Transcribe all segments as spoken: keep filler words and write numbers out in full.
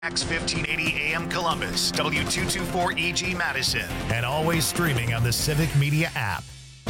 X fifteen eighty A M Columbus, W two twenty-four E G Madison, and always streaming on the Civic Media app.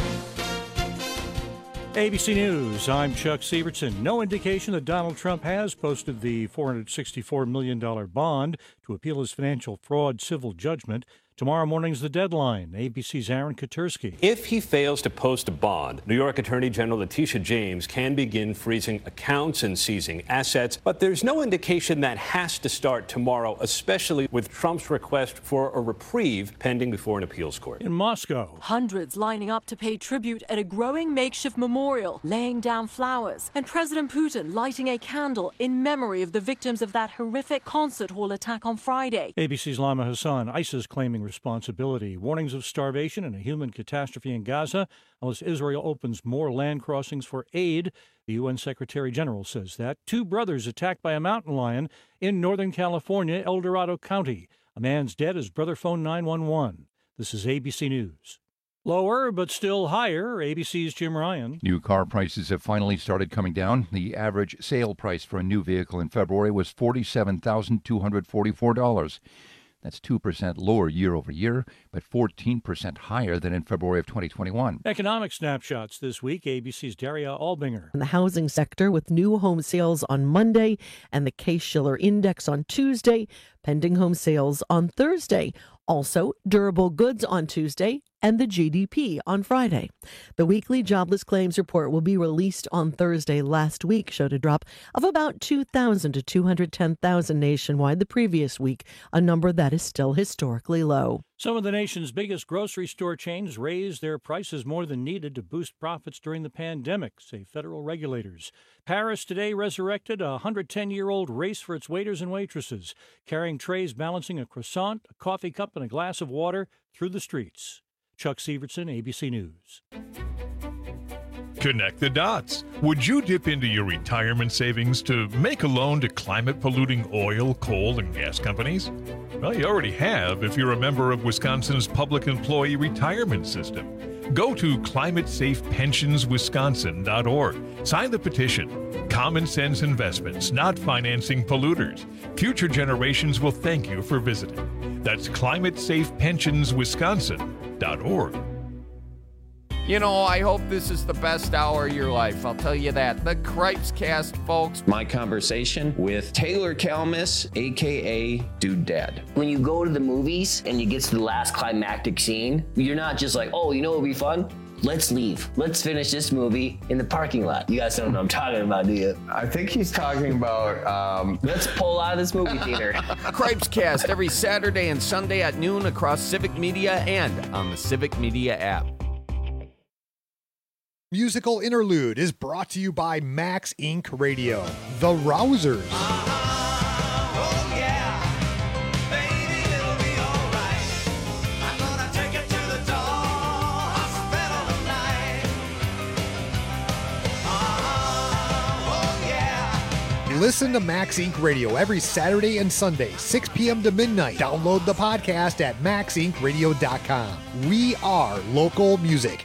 A B C News, I'm Chuck Sievertson. No indication that Donald Trump has posted the four hundred sixty-four million dollars bond to appeal his financial fraud civil judgment. Tomorrow morning's the deadline. A B C's Aaron Katursky. If he fails to post a bond, New York Attorney General Letitia James can begin freezing accounts and seizing assets. But there's no indication that has to start tomorrow, especially with Trump's request for a reprieve pending before an appeals court. In Moscow, hundreds lining up to pay tribute at a growing makeshift memorial, laying down flowers, and President Putin lighting a candle in memory of the victims of that horrific concert hall attack on Friday. A B C's Lama Hassan, ISIS claiming responsibility. Warnings of starvation and a human catastrophe in Gaza unless Israel opens more land crossings for aid. The U N Secretary General says that. Two brothers attacked by a mountain lion in Northern California, El Dorado County. A man's dead. His brother phoned nine one one. This is A B C News. Lower, but still higher. A B C's Jim Ryan. New car prices have finally started coming down. The average sale price for a new vehicle in February was forty-seven thousand two hundred forty-four dollars. That's two percent lower year over year, but fourteen percent higher than in February of twenty twenty-one. Economic snapshots this week. A B C's Daria Albinger. In the housing sector, with new home sales on Monday and the Case-Shiller Index on Tuesday, pending home sales on Thursday. Also, durable goods on Tuesday and the G D P on Friday. The weekly jobless claims report will be released on Thursday. Last week showed a drop of about two thousand to two hundred ten thousand nationwide the previous week, a number that is still historically low. Some of the nation's biggest grocery store chains raised their prices more than needed to boost profits during the pandemic, say federal regulators. Paris today resurrected a one hundred ten-year-old race for its waiters and waitresses, carrying trays balancing a croissant, a coffee cup, and a glass of water through the streets. Chuck Sievertson, A B C News. Connect the dots. Would you dip into your retirement savings to make a loan to climate-polluting oil, coal, and gas companies? Well, you already have if you're a member of Wisconsin's public employee retirement system. Go to climate safe pensions wisconsin dot org. Sign the petition. Common sense investments, not financing polluters. Future generations will thank you for visiting. That's climate safe pensions wisconsin dot org. You know, I hope this is the best hour of your life. I'll tell you that. The Cripes Cast, folks. My conversation with Taylor Kalmus, a k a. Dude Dad. When you go to the movies and you get to the last climactic scene, you're not just like, oh, you know what would be fun? Let's leave. Let's finish this movie in the parking lot. You guys don't know what I'm talking about, do you? I think he's talking about... Um... Let's pull out of this movie theater. Cripes Cast every Saturday and Sunday at noon across Civic Media and on the Civic Media app. Musical Interlude is brought to you by Max Incorporated. Radio, The Rousers. Uh-huh. Oh, yeah. Baby, it'll be all right. I'm gonna take it to the door. Hospital tonight. Uh-huh. Oh, yeah. Listen to Max Incorporated. Radio every Saturday and Sunday, six p.m. to midnight. Download the podcast at max inc radio dot com. We are local music.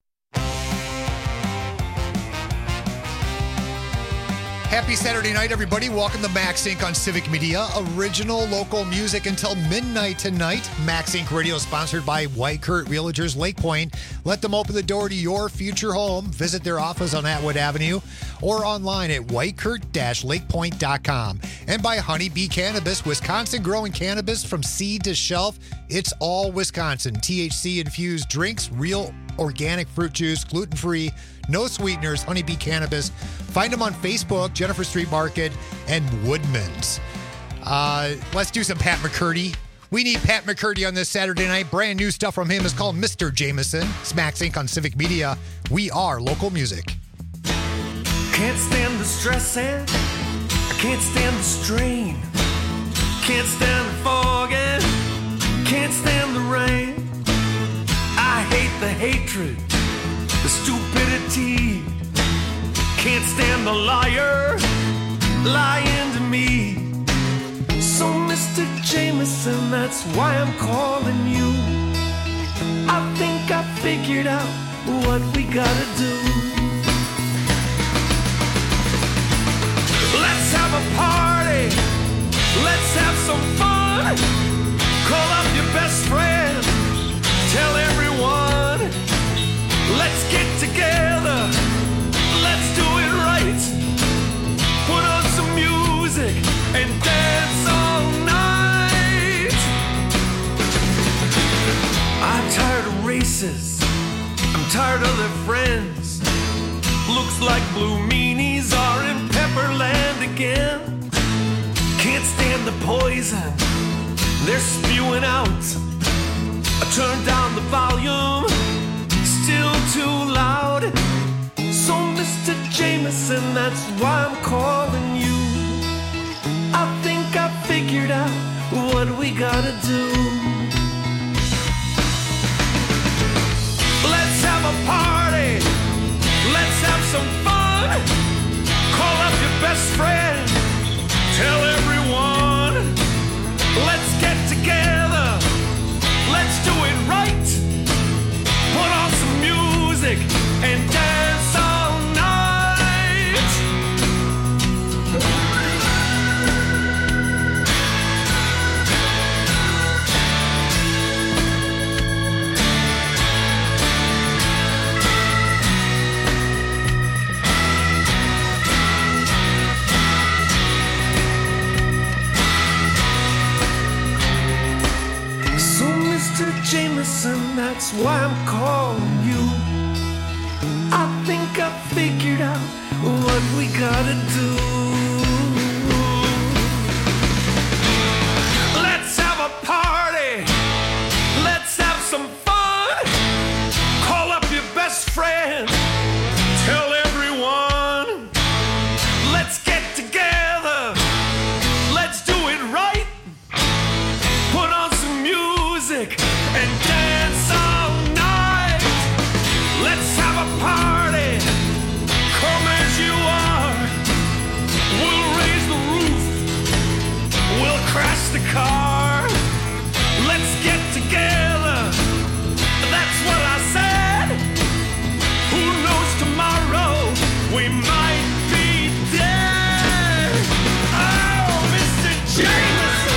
Happy Saturday night, everybody. Welcome to Max Incorporated on Civic Media. Original local music until midnight tonight. Max Incorporated Radio is sponsored by White Kurt Realtors Lake Point. Let them open the door to your future home. Visit their office on Atwood Avenue or online at white kurt dash lake point dot com. And by Honeybee Cannabis, Wisconsin growing cannabis from seed to shelf. It's all Wisconsin. T H C-infused drinks, real organic fruit juice, gluten-free, no sweeteners, Honeybee Cannabis. Find them on Facebook, Jennifer Street Market, and Woodman's. Uh, let's do some Pat McCurdy. We need Pat McCurdy on this Saturday night. Brand new stuff from him is called Mister Jameson. It's Max Incorporated on Civic Media. We are local music. Can't stand the stress and I can't stand the strain. Can't stand the fog and can't stand the rain. I hate the hatred, the stupidity. Can't stand the liar lying to me. So Mister Jameson, that's why I'm calling you. I think I figured out what we gotta do. Let's have a party. Let's have faces. I'm tired of their friends. Looks like blue meanies are in Pepperland again. Can't stand the poison they're spewing out. I turned down the volume, still too loud. So Mister Jameson, that's why I'm calling you. I think I figured out what we gotta do. Let's have a party, let's have some fun. Call up your best friend, tell everyone. Let's get together, let's do it right. Put on some music and dance all night. So Mister Jameson, that's why I'm calling you. I think I figured out what we gotta do. Let's have a party, let's have some fun. Call up your best friend, tell everyone. Let's get together, let's do it right. Put on some music and dance all night. Let's have a party, come as you are. We'll raise the roof, we'll crash the car. Let's get together, that's what I said. Who knows tomorrow, we might be dead. Oh, Mister Jameson.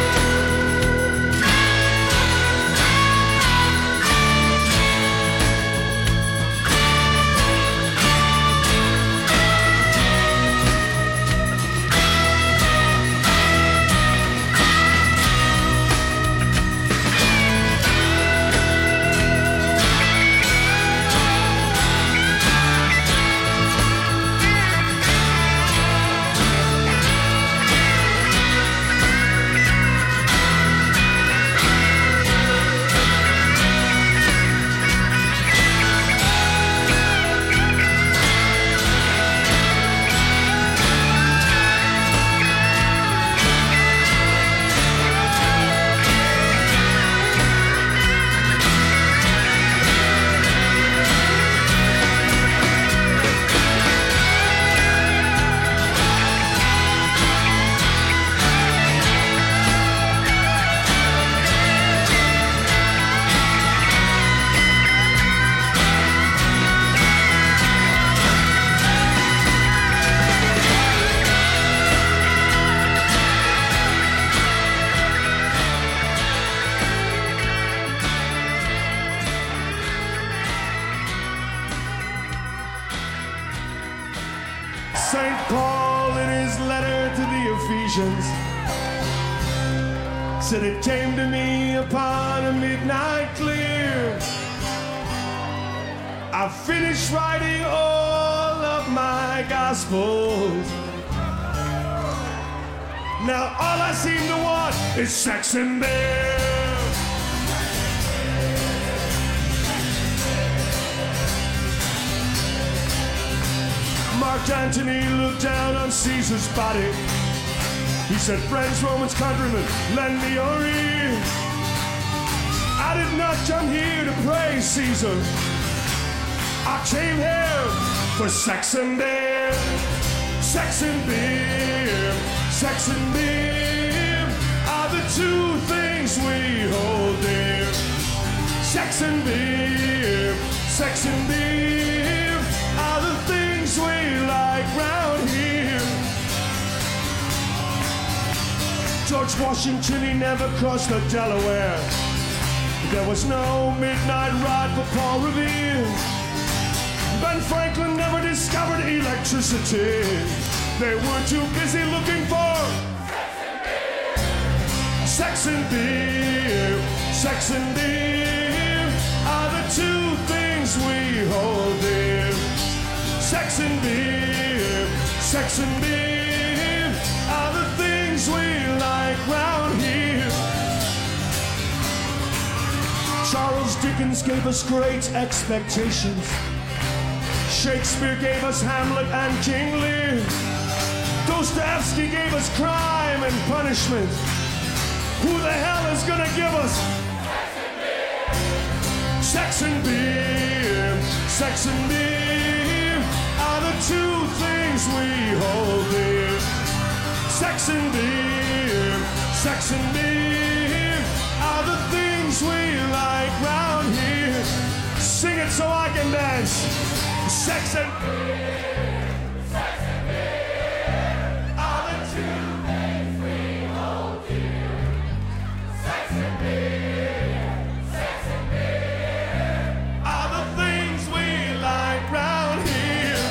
Saint Paul, in his letter to the Ephesians, said it came to me upon a midnight clear. I finished writing all of my gospels. Now all I seem to want is sex and beer. Mark Antony looked down on Caesar's body. He said, friends, Romans, countrymen, lend me your ear. I did not come here to praise Caesar. I came here for sex and beer. Sex and beer. Sex and beer are the two things we hold dear. Sex and beer. Sex and beer are the things we like round here. George Washington, he never crossed the Delaware. There was no midnight ride for Paul Revere. Ben Franklin never discovered electricity. They were too busy looking for sex and beer. Sex and beer are the Sex and beer, sex and beer are the things we like round here. Charles Dickens gave us great expectations. Shakespeare gave us Hamlet and King Lear. Dostoevsky gave us crime and punishment. Who the hell is gonna give us sex and beer? Sex and beer are the two things we hold dear. Sex and beer, sex and beer are the things we like round here. Sing it so I can dance. Sex and beer, sex and beer are the two things we hold dear. Sex and beer, sex and beer are the things we like round here.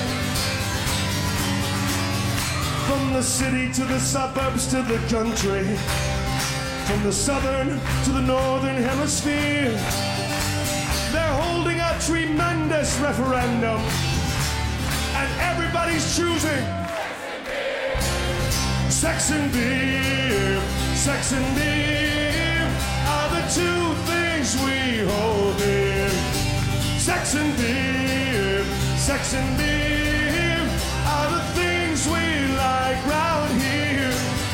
From the city to the suburbs to the country, from the southern to the northern hemisphere, they're holding a tremendous referendum, and everybody's choosing sex and beer. Sex and beer are the two things we hold dear. Sex and beer, sex and beer are the things we like round here.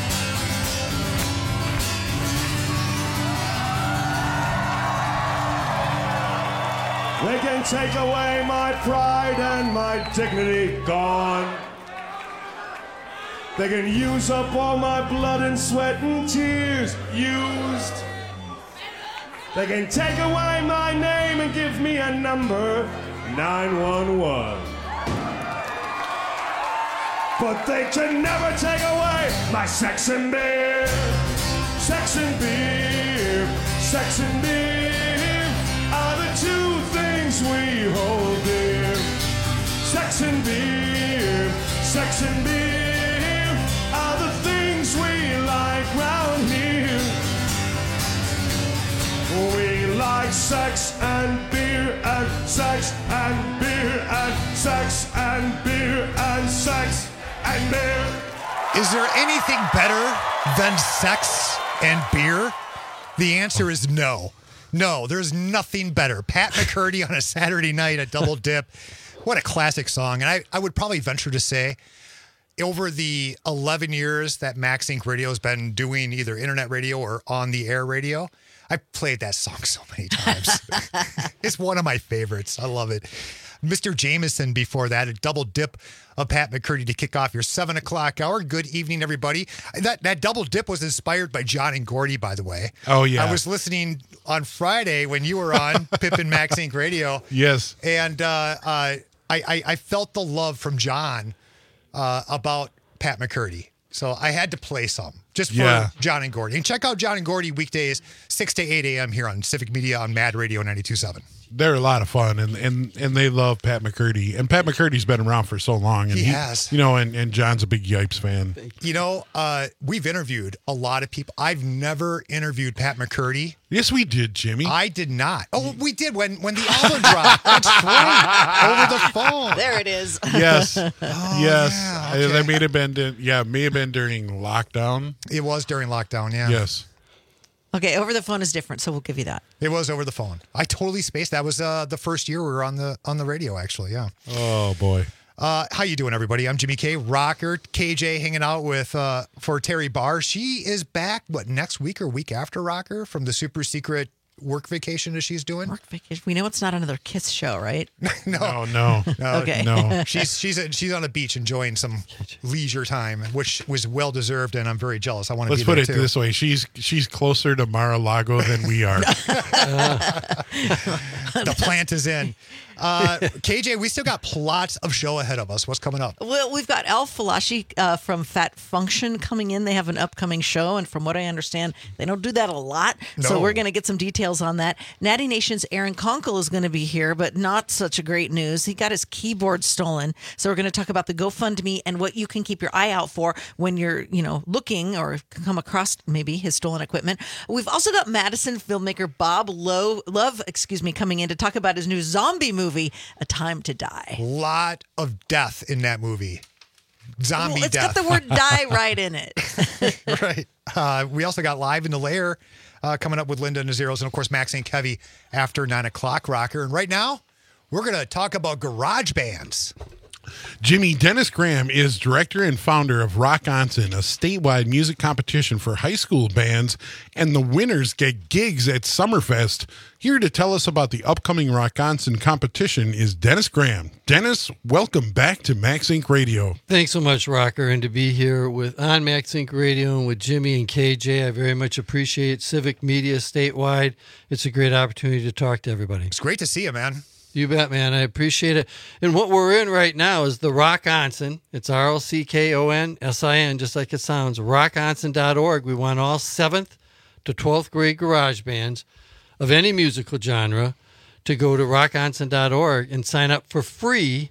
They can take away my pride and my dignity, gone. They can use up all my blood and sweat and tears, used. They can take away my name and give me a number, nine one one. But they can never take away my sex and beer. Sex and beer, sex and beer are the two things we hold dear. Sex and beer, sex and beer are the things we like round here. We like sex and beer and sex and beer and sex and beer and sex and beer. Is there anything better than sex and beer? The answer is no. No, there's nothing better. Pat McCurdy on a Saturday night at Double Dip. What a classic song. And I, I would probably venture to say, over the eleven years that Max Inc Radio has been doing either internet radio or on the air radio, I've played that song so many times. It's one of my favorites. I love it. Mister Jameson before that, a double dip of Pat McCurdy to kick off your seven o'clock hour. Good evening, everybody. That that double dip was inspired by John and Gordy, by the way. Oh, yeah. I was listening on Friday when you were on Pip and Max Inc Radio. Yes. And uh, uh, I, I, I felt the love from John uh, about Pat McCurdy. So I had to play some just for Yeah. John and Gordy. And check out John and Gordy weekdays, six to eight a.m. here on Civic Media on Mad Radio ninety-two point seven. They're a lot of fun, and, and, and they love Pat McCurdy. And Pat McCurdy's been around for so long. And He has. You know, and, and John's a big Yipes fan. You know, uh, we've interviewed a lot of people. I've never interviewed Pat McCurdy. Yes, we did, Jimmy. I did not. Oh, we did when, when the album dropped. That's right. Over the phone. There it is. Yes. Oh, yes. yeah, Uh, okay. That may have been, du- yeah, may have been during lockdown. It was during lockdown, yeah. Yes. Okay, over the phone is different, so we'll give you that. It was over the phone. I totally spaced. That was uh, the first year we were on the on the radio, actually, yeah. Oh, boy. Uh, how you doing, everybody? I'm Jimmy K. Rocker. K J hanging out with uh, for Terry Barr. She is back, what, next week or week after, Rocker, from the super secret work vacation that she's doing? Work vacation. We know it's not another Kiss show, right? no, Oh, no. no, Okay. No. She's she's a, she's on the beach enjoying some leisure time, which was well deserved, and I'm very jealous. I want to Let's be put there it too. this way. She's she's closer to Mar-a-Lago than we are. The plant is in. Uh, K J, we still got lots of show ahead of us. What's coming up? Well, we've got Al Falashi uh, from Fat Function coming in. They have an upcoming show, and from what I understand, they don't do that a lot. So No. we're going to get some details on that. Natty Nation's Aaron Conkle is going to be here, but not such a great news. He got his keyboard stolen. So we're going to talk about the GoFundMe and what you can keep your eye out for when you're, you know, looking or come across maybe his stolen equipment. We've also got Madison filmmaker Bob Lowe, Love, excuse me, coming in to talk about his new zombie movie movie, A Time to Die. Lot of death in that movie. Zombie well, it's death. got the word die right in it. Right. Uh, we also got Live in the Lair uh, coming up with Linda Nazeros and, of course, Max and Kevy after nine o'clock rocker. And right now, we're going to talk about garage bands. Jimmy, Dennis Graham is director and founder of Rock Onsen, a statewide music competition for high school bands, and the winners get gigs at Summerfest. Here to tell us about the upcoming Rock Onsen competition is Dennis Graham. Dennis, welcome back to Max Inc Radio. Thanks so much, Rocker, and to be here with on Max Inc Radio and with Jimmy and K J. I very much appreciate Civic Media statewide. It's a great opportunity to talk to everybody. It's great to see you, man. You bet, man. I appreciate it. And what we're in right now is the Rock Onsen. It's R L C K O N S I N, just like it sounds, rock onsen dot org. We want all seventh to twelfth grade garage bands of any musical genre to go to rock onsen dot org and sign up for free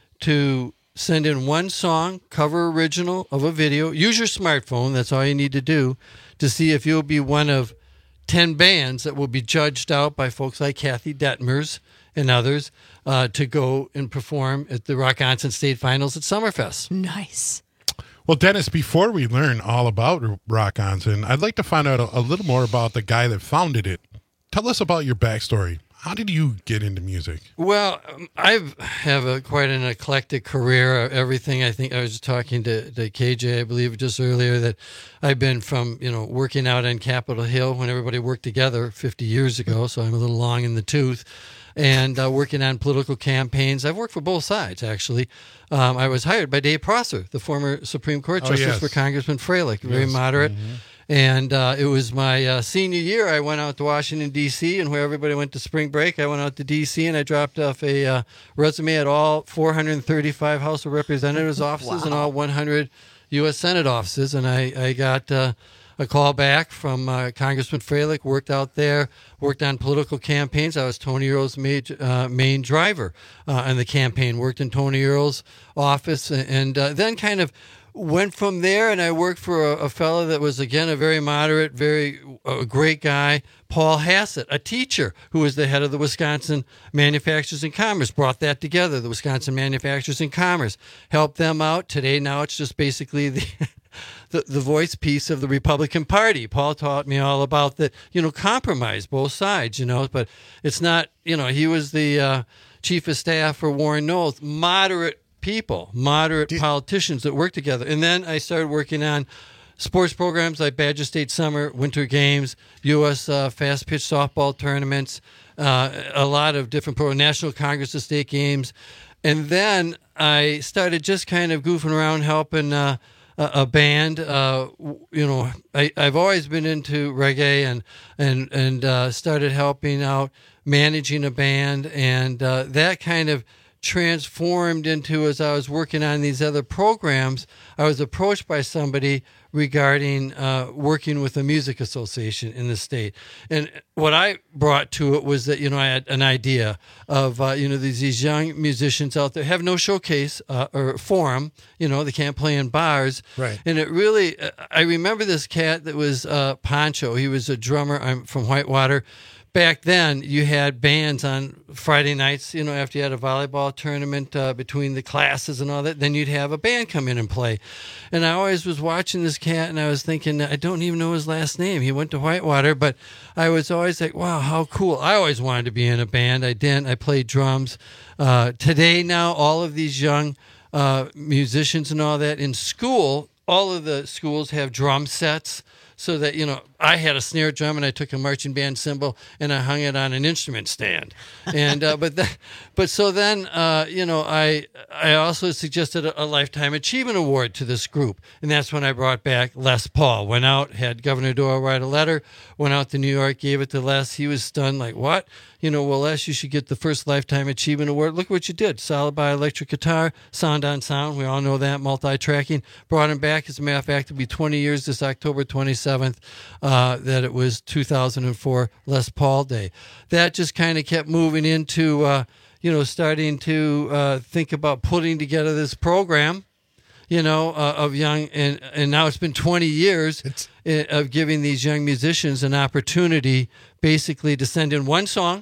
to send in one song, cover original of a video. Use your smartphone. That's all you need to do to see if you'll be one of ten bands that will be judged out by folks like Kathy Detmers and others uh, to go and perform at the Rock Onsen State Finals at Summerfest. Nice. Well, Dennis, before we learn all about Rock Onsen, I'd like to find out a, a little more about the guy that founded it. Tell us about your backstory. How did you get into music? Well, I have a, quite an eclectic career. Everything, I think I was talking to, to K J, I believe, just earlier, that I've been from, you know, working out on Capitol Hill when everybody worked together fifty years ago, so I'm a little long in the tooth, and uh, working on political campaigns. I've worked for both sides, actually. Um, I was hired by Dave Prosser, the former Supreme Court Oh, Justice yes. for Congressman Freilich, very Yes. moderate. Mhm. And uh, it was my uh, senior year. I went out to Washington, D C, and where everybody went to spring break, I went out to D C, and I dropped off a uh, resume at all four hundred thirty-five House of Representatives offices and all one hundred U S Senate offices. And I, I got uh, a call back from uh, Congressman Freilich, worked out there, worked on political campaigns. I was Tony Earl's major, uh, main driver uh, on the campaign, worked in Tony Earl's office, and, and uh, then kind of went from there, and I worked for a, a fellow that was, again, a very moderate, very uh, great guy, Paul Hassett, a teacher who was the head of the Wisconsin Manufacturers and Commerce, brought that together, the Wisconsin Manufacturers and Commerce, helped them out. Today, now it's just basically the the, the voice piece of the Republican Party. Paul taught me all about that, you know, compromise, both sides, you know, but it's not, you know, he was the uh, chief of staff for Warren Knowles, moderate people, moderate politicians that work together. And then I started working on sports programs like Badger State Summer, Winter Games, U S Uh, fast pitch softball tournaments, uh, a lot of different programs, National Congress of State Games. And then I started just kind of goofing around helping uh, a, a band. Uh, you know, I, I've always been into reggae and, and, and uh, started helping out managing a band. And uh, that kind of transformed into, as I was working on these other programs, I was approached by somebody regarding uh, working with a music association in the state. And what I brought to it was that, you know, I had an idea of, uh, you know, these, these young musicians out there have no showcase uh, or forum, you know, they can't play in bars. Right. And it really, I remember this cat that was uh, Poncho. He was a drummer. I'm from Whitewater. Back then, you had bands on Friday nights, you know, after you had a volleyball tournament uh, between the classes and all that, then you'd have a band come in and play. And I always was watching this cat, and I was thinking, I don't even know his last name. He went to Whitewater, but I was always like, wow, how cool. I always wanted to be in a band. I didn't. I played drums. Uh, today, now, all of these young uh, musicians and all that in school, all of the schools have drum sets. So that, you know, I had a snare drum and I took a marching band cymbal and I hung it on an instrument stand. And, uh, but, that, but so then, uh, you know, I, I also suggested a, a Lifetime Achievement Award to this group. And that's when I brought back Les Paul. Went out, had Governor Doyle write a letter, went out to New York, gave it to Les. He was stunned, like, what? You know, well, Les, you should get the first Lifetime Achievement Award. Look what you did. Solid by electric guitar, sound on sound. We all know that, multi-tracking. Brought him back. As a matter of fact, it'll be twenty years this October twenty-seventh uh, that it was two thousand four Les Paul Day. That just kind of kept moving into, uh, you know, starting to uh, think about putting together this program, you know, uh, of young, and, and now it's been twenty years uh, of giving these young musicians an opportunity basically to send in one song,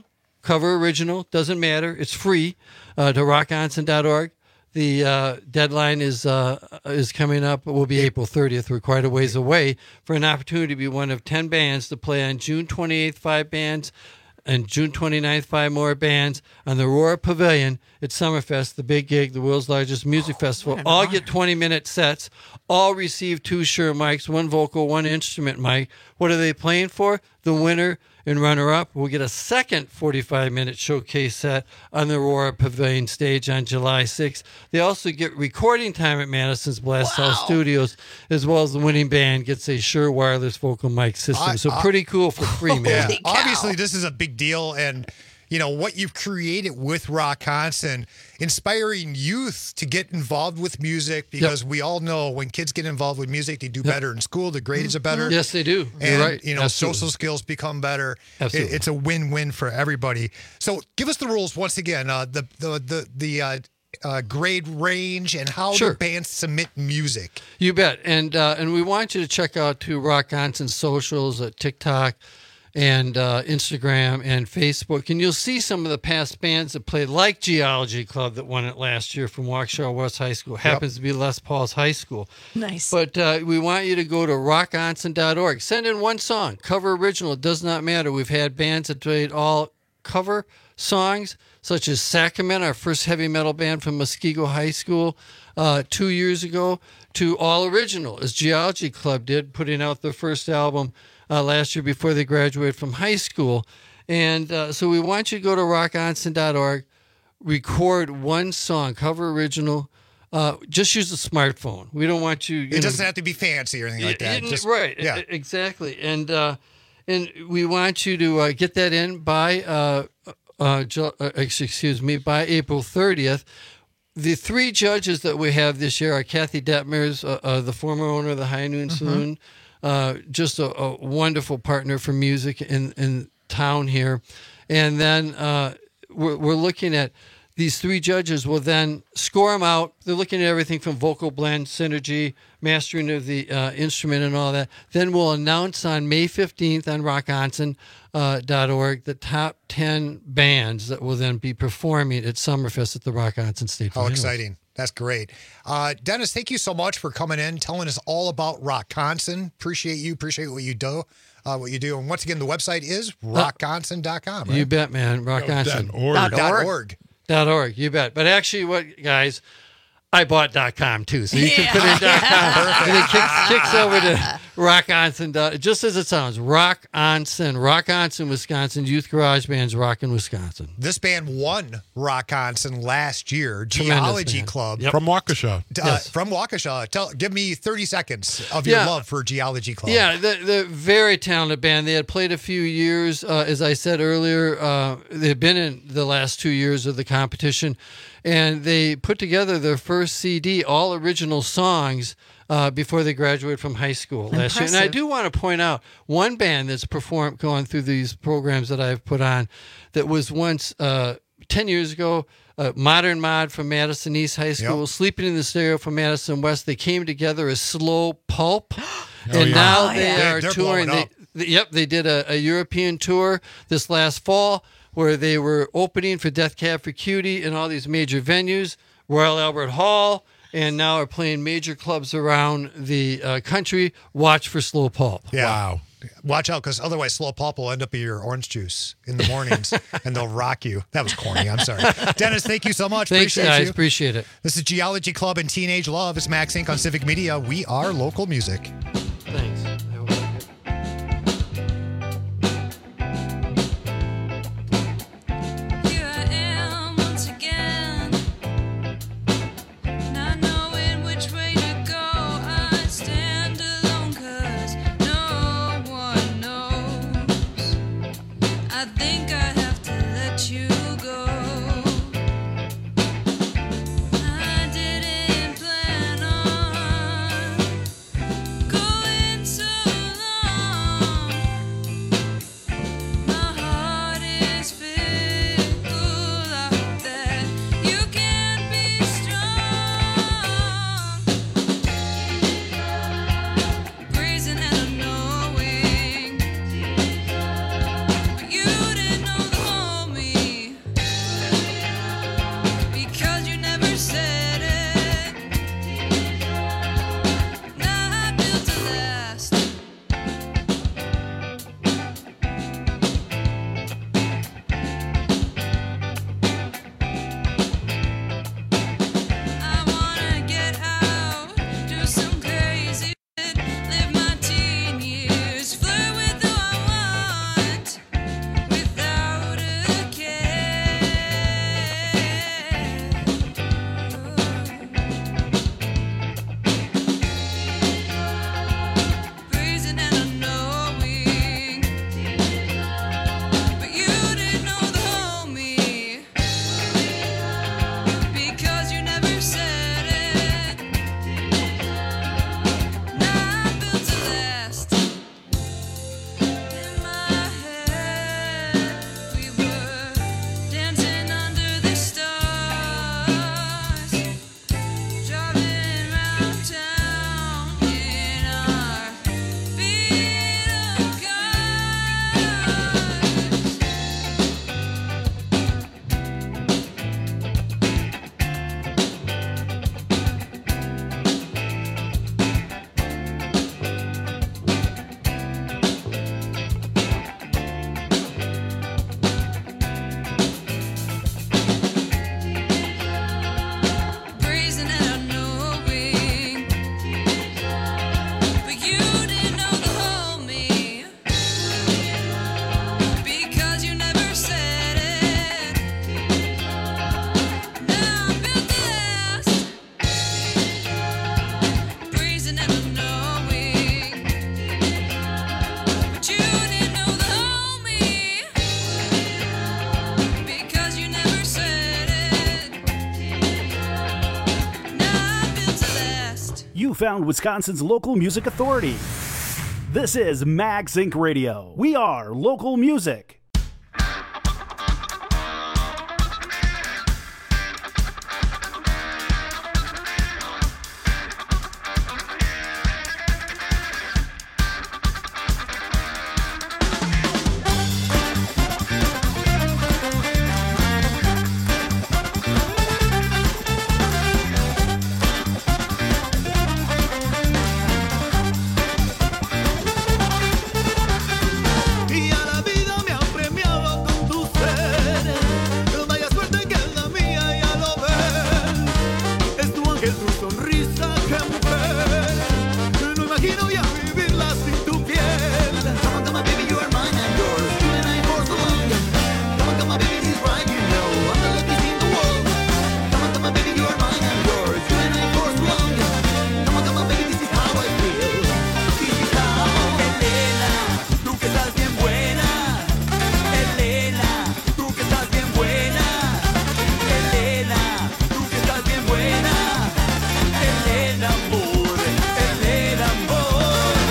cover original, doesn't matter. It's free uh, to rock onson dot org. The uh, deadline is uh, is coming up. It will be April thirtieth. We're quite a ways away for an opportunity to be one of ten bands to play on June twenty-eighth, five bands, and June twenty-ninth, five more bands on the Aurora Pavilion at Summerfest, the big gig, the world's largest music festival. All get twenty-minute sets. All receive two Shure mics, one vocal, one instrument mic. What are they playing for? The winner and runner-up will get a second forty-five minute showcase set on the Aurora Pavilion stage on July sixth. They also get recording time at Madison's Blast House Studios, as well as the winning band gets a Shure wireless vocal mic system. I- so I- pretty cool for free, man. Yeah. Obviously, this is a big deal, and you know what you've created with Rockconson, inspiring youth to get involved with music, because yep. we all know when kids get involved with music, they do yep. better in school. The grades are better. Yes, they do. And, You're right. you know, Absolutely. social skills become better. Absolutely. It, it's a win-win for everybody. So, give us the rules once again. Uh, the the the the. Uh, Uh, grade range and how Sure. the bands submit music. You bet. And uh, and we want you to check out to Rockonson's socials at TikTok and uh, Instagram and Facebook. And you'll see some of the past bands that played, like Geology Club that won it last year from Waukesha West High School. Happens to be Les Paul's high school. Nice. But uh, we want you to go to rock onson dot org. Send in one song. Cover original. It does not matter. We've had bands that played all cover songs, such as Sacrament, our first heavy metal band from Muskego High School uh, two years ago, to all original, as Geology Club did, putting out their first album uh, last year before they graduated from high school. And uh, so we want you to go to rock onson dot org, record one song, cover original. Uh, just use a smartphone. We don't want you. you It know, doesn't have to be fancy or anything like that. it- Just, right. Yeah. e- Exactly. And uh, and we want you to uh, get that in by uh, uh, Ju- uh, excuse me by April thirtieth. The three judges that we have this year are Kathy Detmers, uh, uh, the former owner of the High Noon Mm-hmm. Saloon, uh, just a, a wonderful partner for music in in town here, and then uh, we're, we're looking at. These three judges will then score them out. They're looking at everything from vocal blend, synergy, mastering of the uh, instrument, and all that. Then we'll announce on May fifteenth on rock onson dot org the top ten bands that will then be performing at Summerfest at the Rock Onson State How Finals. exciting. That's great. Uh, Dennis, thank you so much for coming in, telling us all about Rockconson. Appreciate you. Appreciate what you do. Uh, what you do. And once again, the website is rock onson dot com. Right? You bet, man. Rock Onson. Dot org. org. Dot org, you bet. But actually, what guys, I bought dot com too, so you can put in dot com, and it kicks, kicks over to Rock Onson. dot- Just as it sounds, Rock Onson, Rock Onson, Wisconsin Youth Garage Band's Rock in Wisconsin. This band won Rockconson last year. Tremendous Geology band. Club Yep. From Waukesha. Uh, Yes. From Waukesha. Tell, give me thirty seconds of your Yeah. love for Geology Club. Yeah, they're, they're a very talented band. They had played a few years, uh, as I said earlier. Uh, they've been in the last two years of the competition, and they put together their first C D, all original songs, uh, before they graduated from high school last year. And I Impressive. do want to point out one band that's performed, going through these programs that I've put on, that was once uh, ten years ago. Uh, Modern Mod from Madison East High School, Yep. Sleeping in the Stereo from Madison West. They came together as Slow Pulp, Oh, and yeah. now Oh, they yeah. are They're touring. blowing They, up. they- yep, they did a, a European tour this last fall where they were opening for Death Cab for Cutie in all these major venues, Royal Albert Hall, and now are playing major clubs around the uh, country. Watch for Slow Pulp. Yeah. Wow. Watch out, because otherwise Slow Pulp will end up in your orange juice in the mornings, and they'll rock you. That was corny. I'm sorry. Dennis, thank you so much. Thanks, Appreciate guys. you. Appreciate it. This is Geology Club and Teenage Love. It's Max Inc on Civic Media. We are local music. Thanks. I hope I Here I am once again, not knowing which way to go. I stand alone 'cause no one knows. I think I have to let you go. I didn't plan on going You found Wisconsin's local music authority. This is MagSync Radio. We are local music. Y a la vida me ha premiado con tu ser. Vaya suerte que es la mía, ya lo ves. Es tu ángel, tu sonrisa, que mujer. No imagino ya vivirla sin tu piel. Come on, come on, baby, you are mine and yours. You and I for so long. Come on, come on, baby, this is right, you know. I'm the luckiest in the world. Come on, come on, baby, you are mine and yours. You and I for so long. Come on, come on, baby, this is how I feel. This is how. Elena, tú que estás bien buena. Elena, tú que estás bien buena. Elena, tú que estás bien buena. Elena, amor. Elena, amor.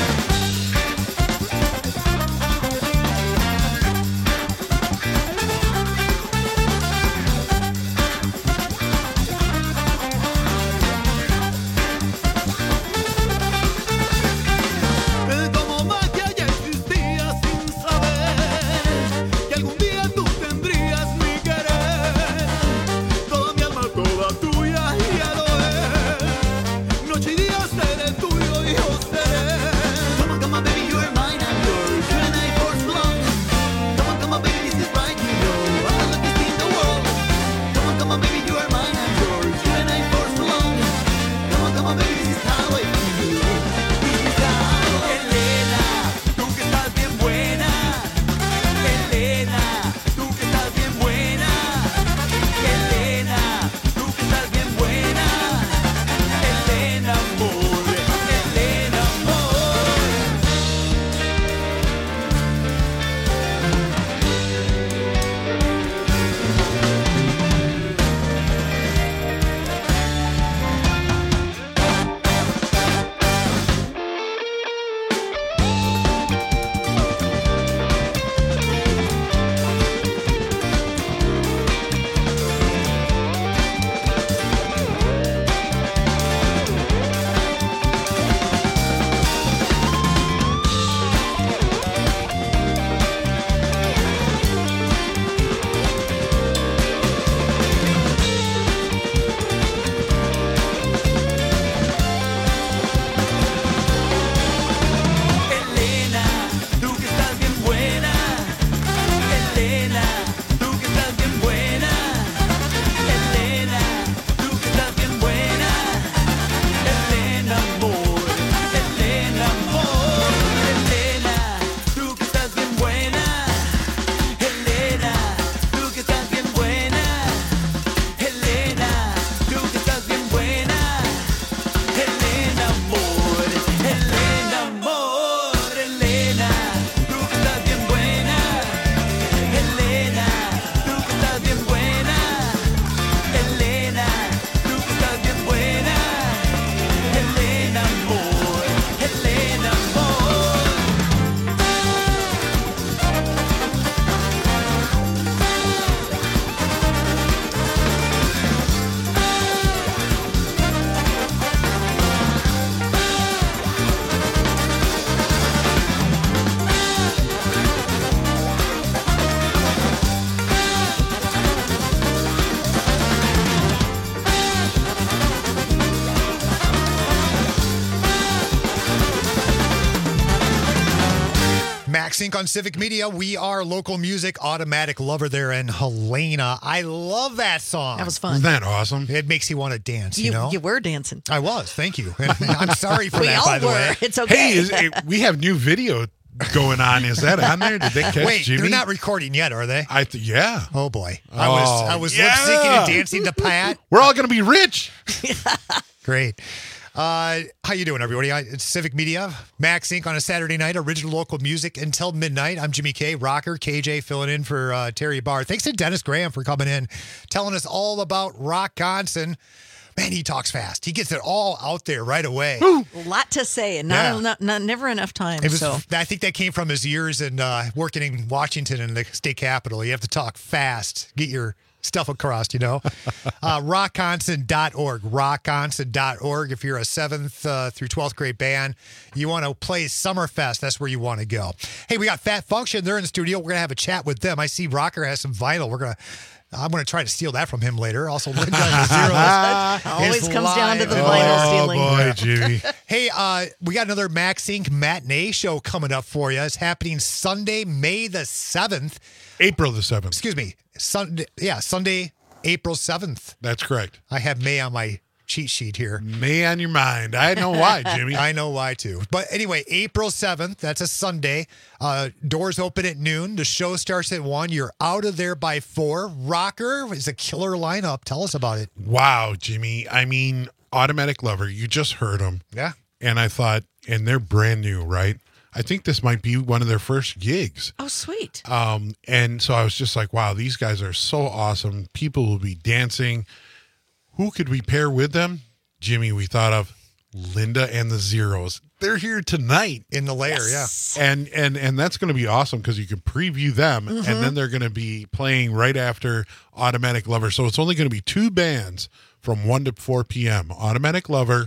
Como magia ya existía sin saber que algún día tú tendrías mi querer. Toda mi alma, toda tuya, ya lo es. Noche y día seré tuyo y yo seré. Come on, come on, baby, you are mine and yours. You and I for so long. Come on, come on, baby, this is right, you know. I'm the luckiest in the world. Come on, come on, baby, you are mine and yours. You and I for so long. Come on, come on, baby, this is how I feel. This is how. Elena, tú que estás bien buena. Elena, tú que estás bien buena. Elena, tú que estás bien buena. Elena, amor. Elena, Elena, tú que estás bien buena. Elena, tú que estás bien buena. Elena, tú que estás bien buena. Elena, amor. Elena, amor. Elena, tú que estás bien buena. Elena, tú que estás bien buena. Elena, tú que estás bien buena. Elena, amor. Elena, amor. Elena, tú que estás bien buena. Elena, tú que estás bien buena. Elena, tú que estás bien buena. Elena, amor. Elena, amor. MagSync on Civic Media. We are local music. Automatic Lover there and Helena. I love that song. That was fun. Isn't that awesome? It makes you want to dance, you, You, know? you were dancing. I was. Thank you. And I'm sorry for We that, all by the were. way. It's okay. Hey, is it, we have new video going on. Is that on there? Did they catch Wait, Jimmy? they're not recording yet, are they? I th- yeah. Oh boy, I was Oh, I was yeah. lip syncing and dancing to Pat. We're all going to be rich. Great. Uh, how you doing, everybody? I, it's Civic Media, MagSync on a Saturday night, original local music until midnight. I'm Jimmy K, rocker. K J filling in for uh, Terry Barr. Thanks to Dennis Graham for coming in, telling us all about Rock Gonson. Man, he talks fast. He gets it all out there right away. A lot to say, and not, Yeah. enough, not never enough time. It was, so I think that came from his years in uh, working in Washington in the state capitol. You have to talk fast, get your stuff across, you know. uh, rock conson dot org, rock conson dot org. If you're a seventh uh, through twelfth grade band, you want to play Summerfest, that's where you want to go. Hey, we got Fat Function. They're in the studio. We're going to have a chat with them. I see Rocker has some vinyl. We're going to I'm going to try to steal that from him later. Also, Linda and the Zeros. always is comes down to the live. vinyl stealing. Oh, boy, Jimmy. Hey, uh, we got another Max Inc matinee show coming up for you. It's happening Sunday, May the seventh. April the seventh. Excuse me. Sunday, yeah, Sunday, April seventh. That's correct. I have May on my cheat sheet here. May on your mind. I know why, Jimmy. I know why, too. But anyway, April seventh, that's a Sunday. Uh, doors open at noon. The show starts at one. You're out of there by four. Rocker is a killer lineup. Tell us about it. Wow, Jimmy. I mean, Automatic Lover, you just heard them. Yeah. And I thought, and they're brand new, right? I think this might be one of their first gigs. Oh, sweet. Um, and so I was just like, wow, these guys are so awesome. People will be dancing. Who could we pair with them? Jimmy, we thought of Linda and the Zeros. They're here tonight in the lair, yes. yeah. And and and that's going to be awesome because you can preview them, Mm-hmm. and then they're going to be playing right after Automatic Lover. So it's only going to be two bands from one to four p.m. Automatic Lover,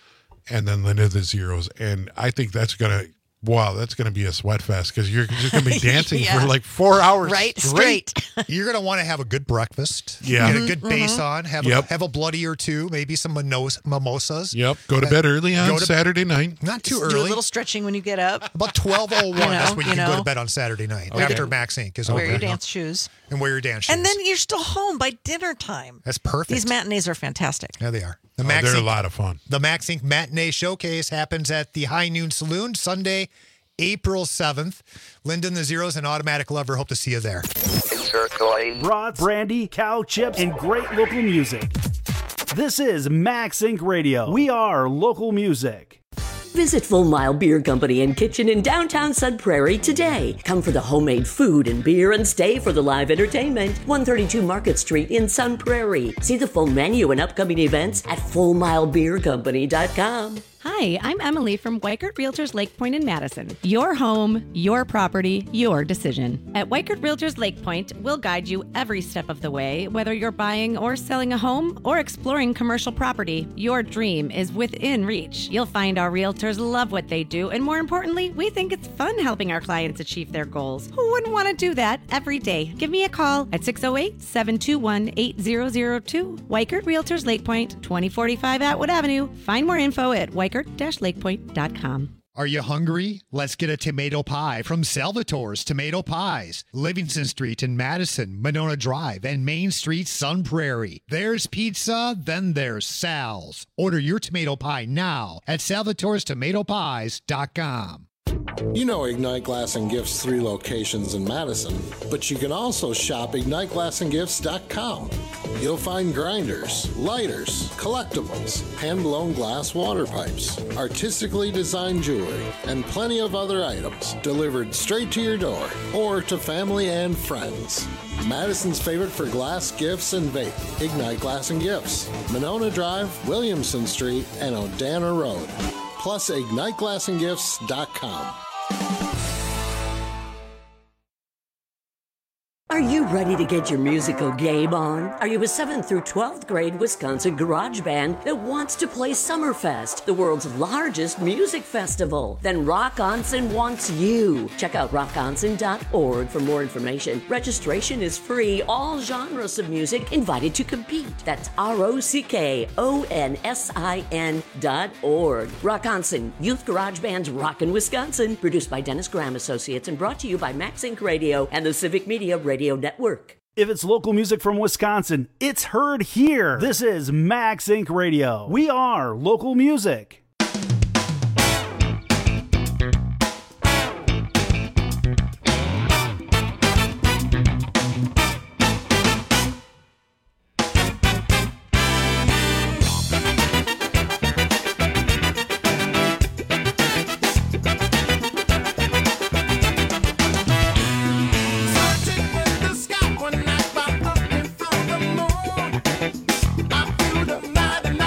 and then Linda and the Zeros. And I think that's going to. Wow, that's going to be a sweat fest because you're just going to be dancing Yeah. for like four hours Right, straight. You're going to want to have a good breakfast. Yeah. Get a good bass on. Have, Yep. a, have a bloody or two, maybe some mimos- mimosas. Yep. Go to bed early on Go to- Saturday night. Not too Just do a early. little stretching when you get up. About twelve oh one. You know, That's when you, you can go know. to bed on Saturday night Okay. after Max Inc is Wear over. your dance shoes. And wear your dance shoes. And then you're still home by dinner time. That's perfect. These matinees are fantastic. There they are. The Oh, Max they're a Inc lot of fun. The Max Inc Matinee Showcase happens at the High Noon Saloon Sunday, April seventh. Linda and the Zeros and Automatic Lover. Hope to see you there. Brats, brandy, cow chips, and great local music. This is Max Inc Radio. We are local music. Visit Full Mile Beer Company and Kitchen in downtown Sun Prairie today. Come for the homemade food and beer and stay for the live entertainment. one thirty-two Market Street in Sun Prairie. See the full menu and upcoming events at full mile beer company dot com. Hi, I'm Emily from Weichert Realtors Lake Point in Madison. Your home, your property, your decision. At Weichert Realtors Lake Point, we'll guide you every step of the way, whether you're buying or selling a home or exploring commercial property. Your dream is within reach. You'll find our realtors love what they do, and more importantly, we think it's fun helping our clients achieve their goals. Who wouldn't want to do that every day? Give me a call at six oh eight, seven two one, eight zero zero two. Weichert Realtors Lake Point, twenty forty-five Atwood Avenue. Find more info at weichert dash lake point dot com. Are you hungry? Let's get a tomato pie from Salvatore's Tomato Pies. Livingston Street in Madison, Monona Drive, and Main Street, Sun Prairie. There's pizza, then there's Sal's. Order your tomato pie now at salvatores tomato pies dot com. You know Ignite Glass and Gifts' three locations in Madison, but you can also shop ignite glass and gifts dot com. You'll find grinders, lighters, collectibles, hand-blown glass water pipes, artistically designed jewelry, and plenty of other items delivered straight to your door or to family and friends. Madison's favorite for glass, gifts, and vape, Ignite Glass and Gifts, Monona Drive, Williamson Street, and Odana Road. Plus ignite glass and gifts dot com. Are you ready to get your musical game on? Are you a seventh through twelfth grade Wisconsin garage band that wants to play Summerfest, the world's largest music festival? Then Rock Onsen wants you. Check out rock onsen dot org for more information. Registration is free. All genres of music invited to compete. That's R O C K O N S I N dot org. Rock Onsen, Youth Garage Band's Rockin' Wisconsin. Produced by Dennis Graham Associates and brought to you by Max Inc Radio and the Civic Media Radio Network. If it's local music from Wisconsin, it's heard here. This is Max Inc Radio. We are local music. One night by up in front of the moon, I flew the night and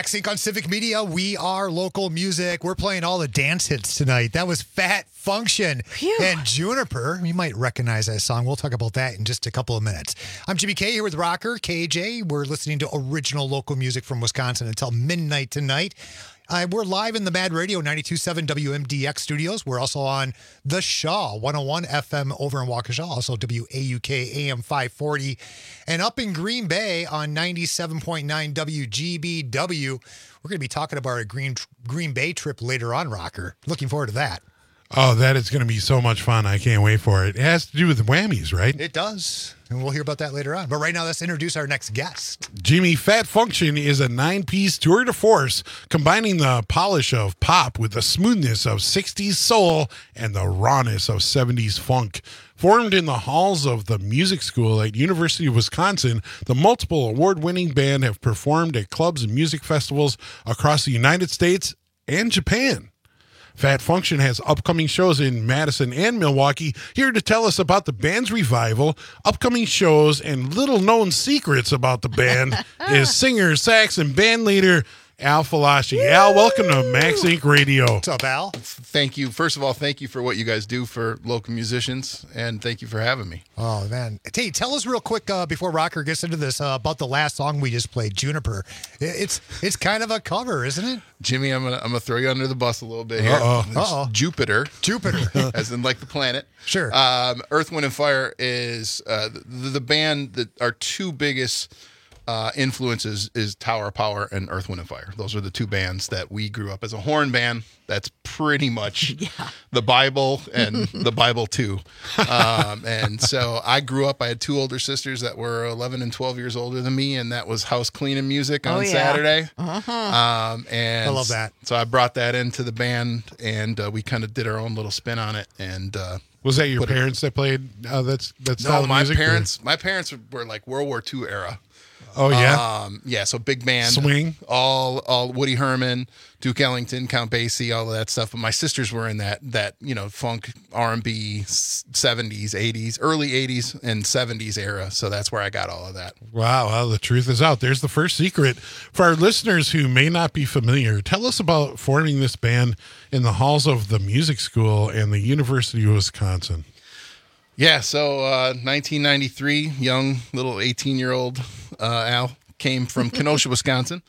MaxInc on Civic Media. We are local music. We're playing all the dance hits tonight. That was Fat Function and Juniper. You might recognize that song. We'll talk about that in just a couple of minutes. I'm Jimmy K here with Rocker K J. We're listening to original local music from Wisconsin until midnight tonight. Uh, we're live in the Mad Radio ninety-two point seven W M D X studios. We're also on The Shaw, one oh one F M over in Waukesha, also W A U K A M five forty. And up in Green Bay on ninety-seven point nine W G B W. We're going to be talking about our Green, Green Bay trip later on, Rocker. Looking forward to that. Oh, that is going to be so much fun. I can't wait for it. It has to do with whammies, right? It does. And we'll hear about that later on. But right now, let's introduce our next guest. Jimmy, Fat Function is a nine-piece tour de force, combining the polish of pop with the smoothness of sixties soul and the rawness of seventies funk. Formed in the halls of the music school at University of Wisconsin, the multiple award-winning band have performed at clubs and music festivals across the United States and Japan. Fat Function has upcoming shows in Madison and Milwaukee. Here to tell us about the band's revival, upcoming shows, and little-known secrets about the band is singer, sax, and band leader Al Falaschi. Al, welcome to MaxInc Radio. What's up, Al? Thank you. First of all, thank you for what you guys do for local musicians, and thank you for having me. Oh, man. Hey, tell us real quick uh, before Rocker gets into this uh, about the last song we just played, Juniper. It's it's kind of a cover, isn't it? Jimmy, I'm gonna I'm gonna throw you under the bus a little bit here. Uh-oh. It's Uh-oh. Jupiter. Jupiter. As in like the planet. Sure. Um, Earth, Wind, and Fire is uh, the, the band that our two biggest uh, influences is Tower of Power and Earth, Wind, and Fire. Those are the two bands that we grew up as a horn band. That's pretty much Yeah. the Bible and the Bible too. Um, and so I grew up, I had two older sisters that were eleven and twelve years older than me, and that was house cleaning music on Oh, yeah. Saturday. Uh-huh. Um, and I love that. So I brought that into the band, and uh, we kind of did our own little spin on it. And uh, Was that your put it- parents that played uh, that's that's no, my parents, my parents were like World War Two era. Oh, yeah? um, yeah. So big band, Swing? all all Woody Herman, Duke Ellington, Count Basie, all of that stuff. But my sisters were in that that you know funk, R and B, seventies, eighties, early eighties and seventies era. So that's where I got all of that. Wow, well, the truth is out. There's the first secret. For our listeners who may not be familiar, tell us about forming this band in the halls of the music school and the University of Wisconsin. Yeah, so uh, nineteen ninety-three, young little eighteen-year-old uh, Al came from Kenosha, Wisconsin,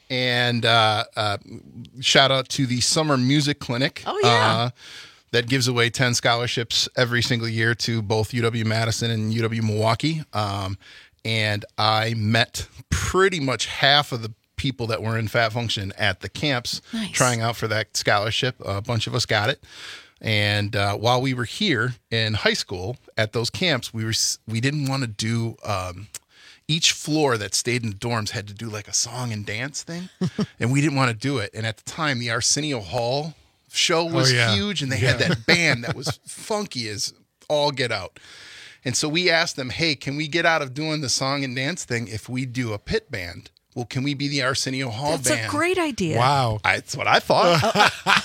and uh, uh, shout out to the Summer Music Clinic. Oh, yeah. Uh, that gives away ten scholarships every single year to both U W-Madison and U W-Milwaukee. Um, and I met pretty much half of the people that were in Fat Function at the camps Nice. trying out for that scholarship. A bunch of us got it. And uh, while we were here in high school at those camps, we were we didn't want to do um, each floor that stayed in the dorms had to do like a song and dance thing, and we didn't want to do it. And at the time, the Arsenio Hall show was Oh, yeah. huge, and they Yeah. had that band that was funky as all get out. And so we asked them, "Hey, can we get out of doing the song and dance thing if we do a pit band? Well, can we be the Arsenio Hall That's band?" a great idea. Wow. I, that's what I thought.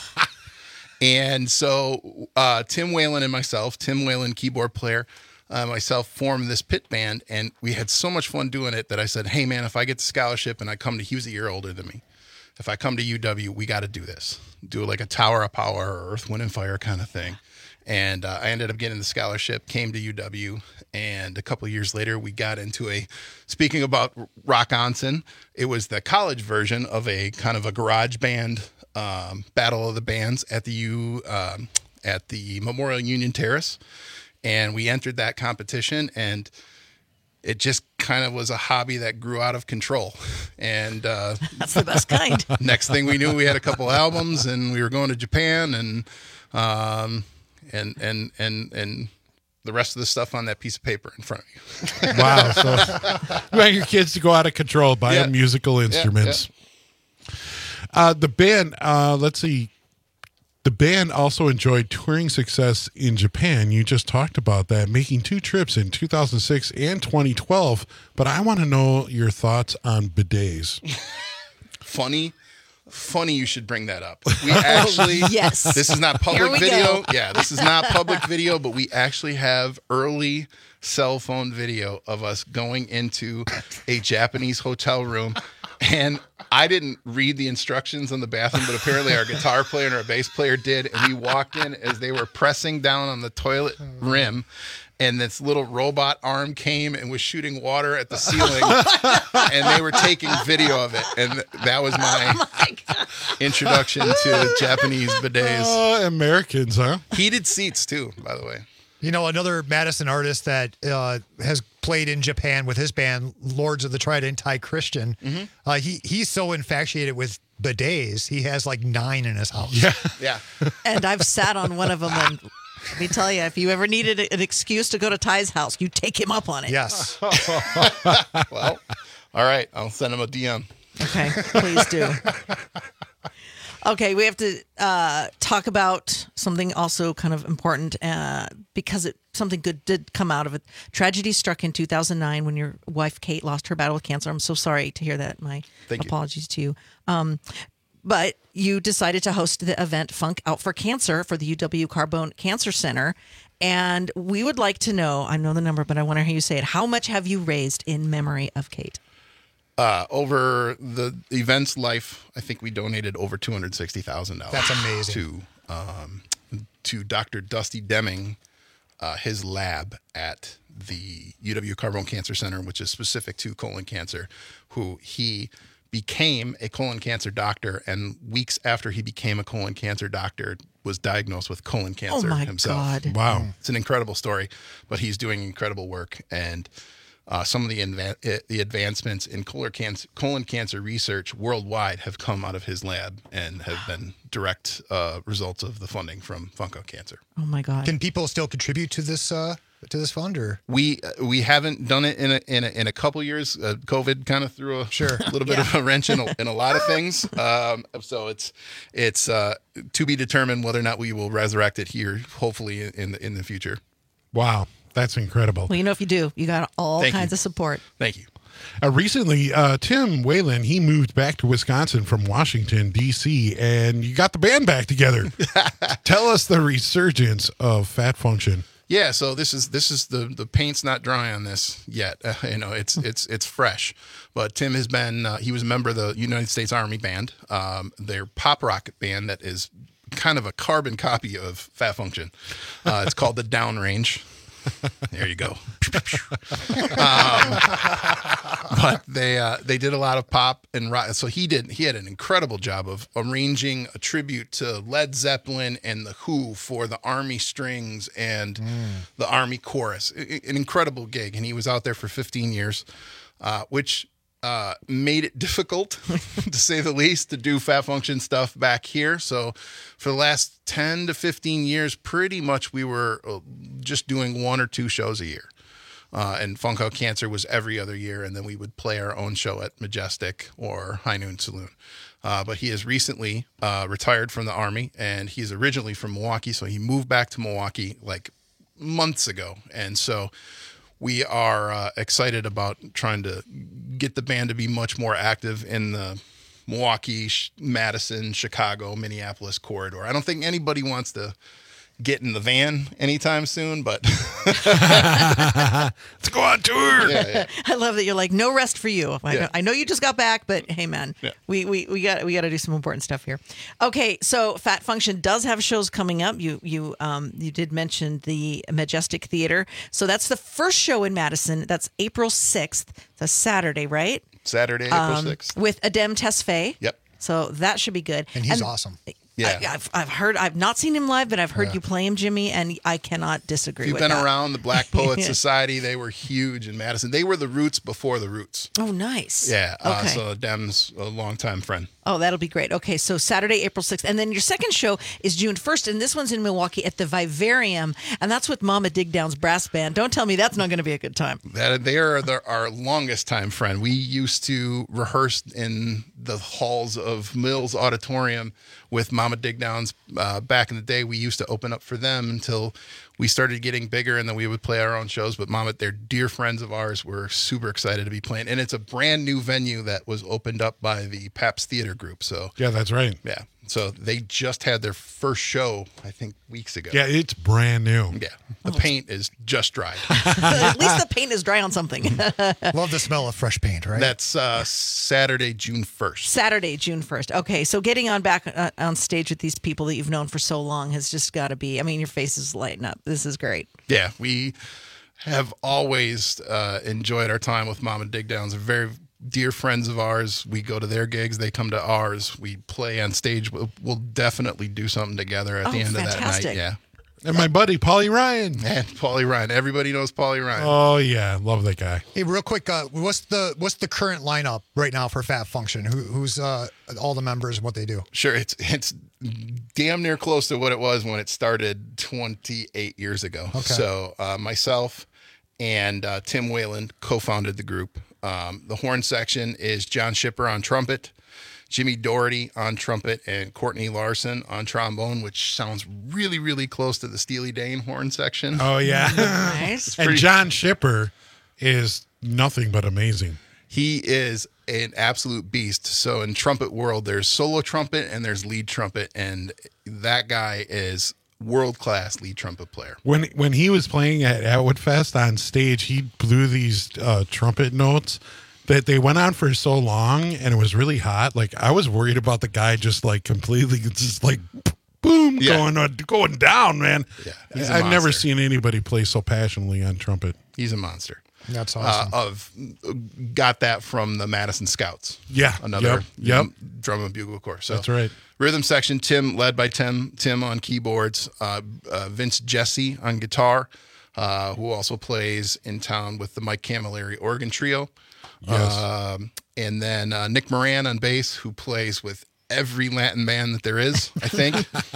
And so uh, Tim Whalen and myself, Tim Whalen, keyboard player, uh, myself formed this pit band, and we had so much fun doing it that I said, "Hey, man, if I get the scholarship and I come to," he was a year older than me, "if I come to U W, we got to do this. Do like a Tower of Power or Earth, Wind, and Fire kind of thing." And uh, I ended up getting the scholarship, came to U W, and a couple of years later, we got into a, speaking about Rock-Onson, it was the college version of a kind of a garage band um, battle of the bands at the U um, at the Memorial Union Terrace, and we entered that competition, and it just kind of was a hobby that grew out of control. And uh, That's the best kind. next thing we knew, we had a couple albums, and we were going to Japan, and um, and and and and the rest of the stuff on that piece of paper in front of you. Wow. So you want your kids to go out of control, buy Yeah. them musical instruments. Uh, the band, uh, let's see. The band also enjoyed touring success in Japan. You just talked about that, making two trips in two thousand six and twenty twelve. But I want to know your thoughts on bidets. Funny. Funny you should bring that up. We actually, Yes. this is not Here public we video. go. Yeah, this is not public video, but we actually have early cell phone video of us going into a Japanese hotel room And I didn't read the instructions on the bathroom, but apparently our guitar player and our bass player did. And we walked in as they were pressing down on the toilet rim. And this little robot arm came and was shooting water at the ceiling. And they were taking video of it. And th- that was my, Oh my God. introduction to Japanese bidets. Uh, Americans, huh? Heated seats, too, by the way. You know, another Madison artist that uh, has played in Japan with his band, Lords of the Trident, Ty Christian, Mm-hmm. uh, he he's so infatuated with bidets, he has like nine in his house. Yeah. Yeah. And I've sat on one of them. And let me tell you, if you ever needed an excuse to go to Ty's house, you take him up on it. Yes. Well, all right. I'll send him a D M. Okay, please do. Okay, we have to uh, talk about something also kind of important uh, because it something good did come out of it. Tragedy struck in two thousand nine when your wife Kate lost her battle with cancer. I'm so sorry to hear that. My Thank you. apologies to you. Um, but you decided to host the event Funk Out for Cancer for the U W Carbone Cancer Center. And we would like to know, I know the number, but I want to hear you say it. How much have you raised in memory of Kate? Uh, over the event's life, I think we donated over two hundred sixty thousand dollars. That's amazing. To um, to Doctor Dusty Deming, uh, his lab at the U W Carbone Cancer Center, which is specific to colon cancer, who he became a colon cancer doctor, and weeks after he became a colon cancer doctor, was diagnosed with colon cancer my himself. God. Wow. It's an incredible story, but he's doing incredible work. And Uh, some of the inva- uh, the advancements in colon cancer, colon cancer research worldwide have come out of his lab and have been direct uh, results of the funding from Funk Out Cancer. Oh my God! Can people still contribute to this uh, to this fund, or We uh, we haven't done it in a in a, in a couple years. Uh, COVID kind of threw a Sure. little bit of a wrench in a, in a lot of things. Um, so it's it's uh, to be determined whether or not we will resurrect it here, hopefully in the in the future. Wow. That's incredible. Well, you know, if you do, you got all Thank kinds you. of support. Thank you. Uh, recently, uh, Tim Whalen, he moved back to Wisconsin from Washington, D C, and you got the band back together. Tell us the resurgence of Fat Function. Yeah, so this is this is the the paint's not dry on this yet. Uh, you know, it's it's it's fresh. But Tim has been uh, he was a member of the United States Army Band, um, their pop rock band that is kind of a carbon copy of Fat Function. Uh, it's called the Downrange. There you go. um, but they uh, they did a lot of pop and rock. So he did. He had an incredible job of arranging a tribute to Led Zeppelin and the Who for the Army Strings and the Army Chorus. I- An incredible gig, and he was out there for fifteen years, uh, which uh, made it difficult, to say the least, to do Fat Function stuff back here. So for the last ten to fifteen years, pretty much we were uh, just doing one or two shows a year. Uh, and Funk Out Cancer was every other year, and then we would play our own show at Majestic or High Noon Saloon. Uh, but he has recently uh, retired from the Army, and he's originally from Milwaukee, so he moved back to Milwaukee like months ago. And so we are uh, excited about trying to get the band to be much more active in the Milwaukee, Madison, Chicago, Minneapolis corridor. I don't think anybody wants to get in the van anytime soon, but let's go on tour. Yeah, yeah. I love that you're like, no rest for you. I, Yeah. know, I know you just got back, but hey, man, Yeah. we we we got we got to do some important stuff here. Okay, so Fat Function does have shows coming up. You you um you did mention the Majestic Theater, so that's the first show in Madison. That's April sixth. It's a Saturday, right? Saturday, April Um, sixth. with Adem Tesfaye. Yep. So that should be good. and he's awesome. Yeah. I, I've I've heard I've not seen him live, but I've heard Yeah. you play him, Jimmy, and I cannot disagree If you've with been that. around the Black Poets Society, they were huge in Madison. They were the Roots before the Roots. Oh, nice. Yeah. Uh, Okay. so Dem's a longtime friend. Oh, that'll be great. Okay, so Saturday, April sixth. And then your second show is June first, and this one's in Milwaukee at the Vivarium, and that's with Mama Digdown's brass band. Don't tell me that's not going to be a good time. That they are the, our longest time friend. We used to rehearse in the halls of Mills Auditorium with Mama Digdowns. Uh, back in the day, we used to open up for them until we started getting bigger, and then we would play our own shows. But Mama, they're dear friends of ours. We're super excited to be playing, and it's a brand new venue that was opened up by the Pabst Theater Group. So Yeah, that's right. yeah, So they just had their first show, I think, weeks ago. Yeah, it's brand new. Yeah. The paint is just dried. At least the paint is dry on something. Love the smell of fresh paint, right? That's uh, Saturday, June first. Saturday, June first. Okay, so getting on back uh, on stage with these people that you've known for so long has just got to be, I mean, your face is lighting up. This is great. Yeah, we have always uh, enjoyed our time with Mama Dig Downs. They're very dear friends of ours. We go to their gigs. They come to ours. We play on stage. We'll, we'll definitely do something together at Oh, the end fantastic. of that night. Yeah. And my buddy, Paulie Ryan. And Paulie Ryan. Everybody knows Paulie Ryan. Oh, yeah. Love that guy. Hey, real quick, uh, what's the what's the current lineup right now for Fat Function? Who, who's uh, all the members and what they do? Sure, it's it's damn near close to what it was when it started twenty-eight years ago. Okay. So uh, myself and uh, Tim Whalen co-founded the group. Um, the horn section is John Shipper on trumpet, Jimmy Doherty on trumpet, and Courtney Larson on trombone, which sounds really, really close to the Steely Dan horn section. Oh, yeah. Nice. And John Shipper is nothing but amazing. He is an absolute beast. So in trumpet world, there's solo trumpet and there's lead trumpet, and that guy is world-class lead trumpet player. When when he was playing at Atwood Fest on stage, he blew these uh, trumpet notes that they went on for so long, and it was really hot. Like, I was worried about the guy just like completely just like boom Yeah. going uh, going down, man. Yeah, he's a I've never monster. seen anybody play so passionately on trumpet. He's a monster. That's awesome. Uh, of got that from the Madison Scouts. Yeah. Another Yep. Yep. drum and bugle corps. So That's right. Rhythm section, Tim, led by Tim, Tim on keyboards, uh, uh, Vince Jesse on guitar, uh, who also plays in town with the Mike Camilleri organ trio. Yes. Um, and then uh, Nick Moran on bass, who plays with every Latin band that there is, I think.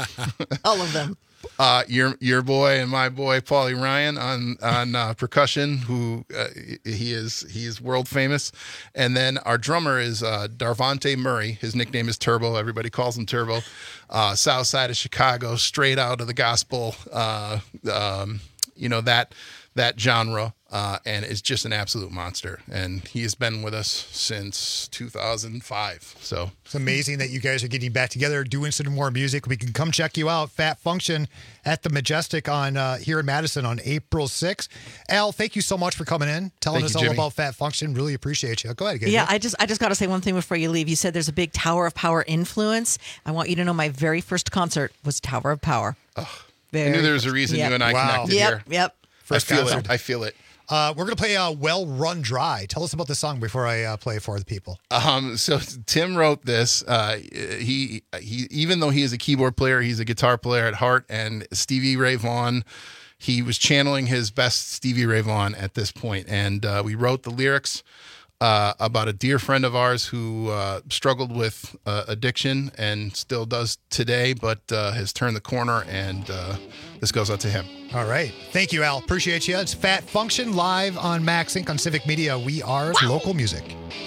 All of them. Uh, your your boy and my boy Paulie Ryan on on uh, percussion, who uh, he is he is world famous, and then our drummer is uh, Darvante Murray. His nickname is Turbo. Everybody calls him Turbo. Uh, South side of Chicago, straight out of the gospel. Uh, um, you know that that genre, uh, and is just an absolute monster. And he has been with us since two thousand five. So It's amazing that you guys are getting back together, doing some more music. We can come check you out, Fat Function, at the Majestic on uh, here in Madison on April sixth. Al, thank you so much for coming in, telling Thank us you, all Jimmy. about Fat Function. Really appreciate you. Go ahead, Gabe. Yeah, I just I just got to say one thing before you leave. You said there's a big Tower of Power influence. I want you to know my very first concert was Tower of Power. I Very knew there was a first. reason Yep. you and I Wow. connected Yep, here. yep. First I feel concert. it. I feel it. Uh, we're going to play uh, Well Run Dry. Tell us about the song before I uh, play it for the people. Um, so Tim wrote this. Uh, he he even though he is a keyboard player, he's a guitar player at heart. And Stevie Ray Vaughan, he was channeling his best Stevie Ray Vaughan at this point. And uh, we wrote the lyrics uh, about a dear friend of ours who uh, struggled with uh, addiction and still does today, but uh, has turned the corner. And uh, this goes out to him. All right. Thank you, Al. Appreciate you. It's Fat Function live on Max Incorporated on Civic Media. We are local music.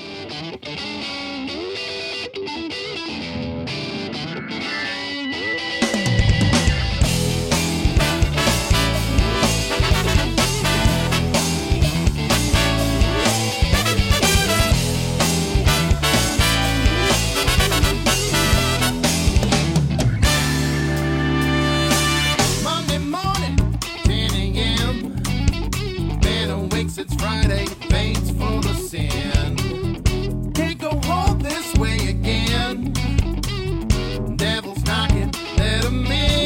Monday morning, ten a.m. Man awakes, it's Friday, thanks for the sin. Can't go home this way again. Devil's knocking, let him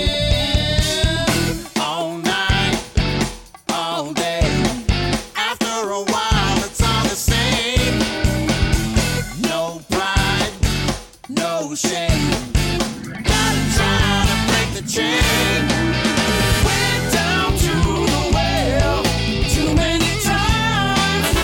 in. All night, all day. After a while, it's all the same. No pride, no shame. Gotta try to break the chain. Went down to the well too many times.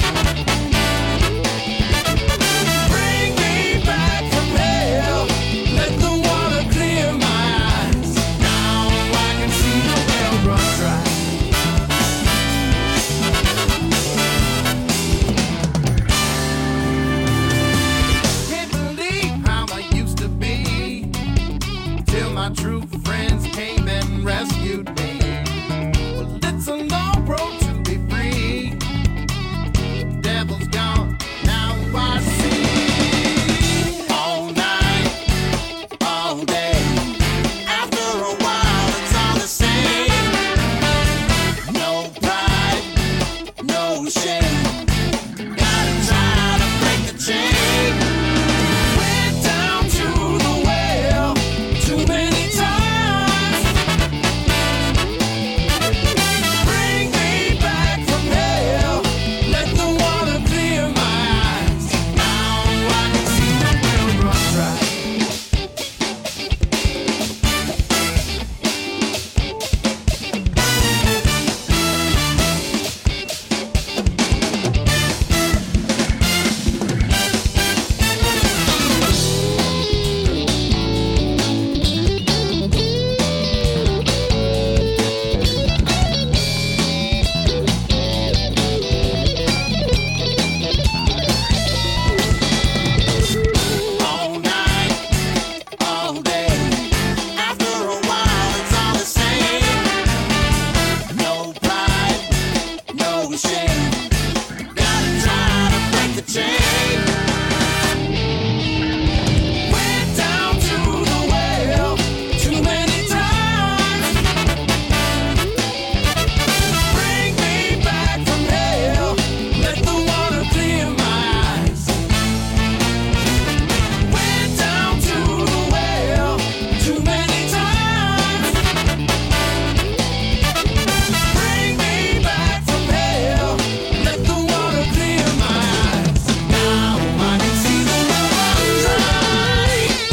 no shame. Gotta try to break the chain. Went down to the well too many times. Bring me back from hell. Let the water clear my eyes. Now I can see the well run dry. All night, all day. After a while, it's all the same. No pride, no shame. Gotta try to break the chain. Went down to the well too many times. Bring me back from hell. Let the water clear my eyes. Went down to the well too many times. Bring me back from hell. Let the water clear my eyes. Now I can see the well run dry.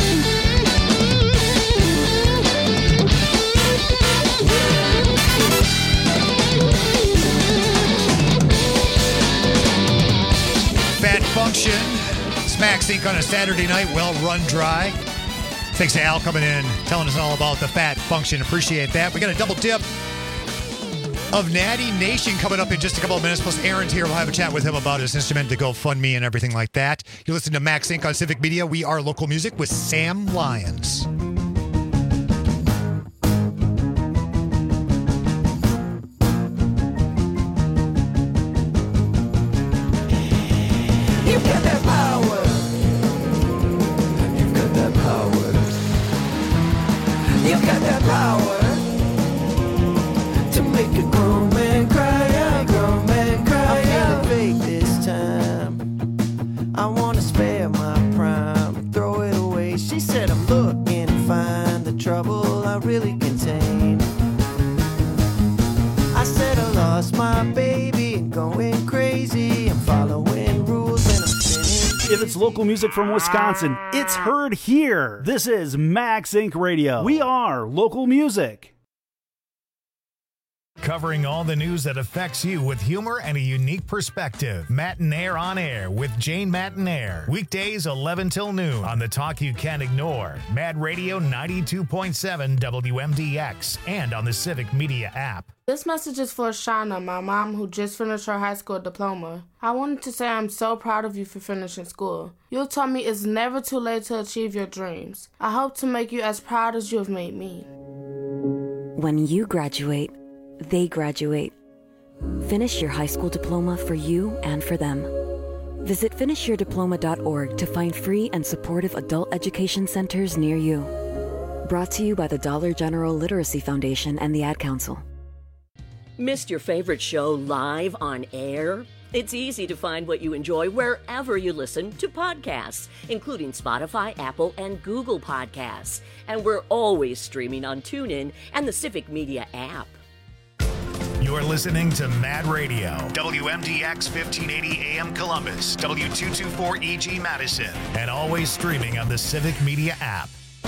Fat Function. Smack Sync on a Saturday night, well run dry. Thanks to Al coming in, telling us all about the Fat Function. Appreciate that. We got a double dip of Natty Nation coming up in just a couple of minutes. Plus, Aaron's here. We'll have a chat with him about his instrument to GoFundMe and everything like that. You're listening to Max Sync on Civic Media. We are local music with Sam Lyons. You've got that power. You've got that power. You've got that power to make a grown man cry out, grown man cry out. I'm feeling fake this time. I wanna spare my prime, throw it away. She said I'm looking to find the trouble I really contain. I said I lost my baby and going crazy. I'm following rules and I'm spinning. If it's local music from Wisconsin, it's heard here. This is Max Inc Radio. We are local music. Covering all the news that affects you with humor and a unique perspective. Matinaire on Air with Jane Matinaire. Weekdays eleven till noon on the talk you can't ignore. Mad Radio ninety-two point seven W M D X and on the Civic Media app. This message is for Shauna, my mom who just finished her high school diploma. I wanted to say I'm so proud of you for finishing school. You taught me it's never too late to achieve your dreams. I hope to make you as proud as you have made me. When you graduate, they graduate. Finish your high school diploma for you and for them. Visit finish your diploma dot org to find free and supportive adult education centers near you. Brought to you by the Dollar General Literacy Foundation and the Ad Council. Missed your favorite show live on air? It's easy to find what you enjoy wherever you listen to podcasts, including Spotify, Apple, and Google Podcasts. And we're always streaming on TuneIn and the Civic Media app. You're listening to Mad Radio, W M D X fifteen eighty A M Columbus, W two twenty-four E G Madison, and always streaming on the Civic Media app.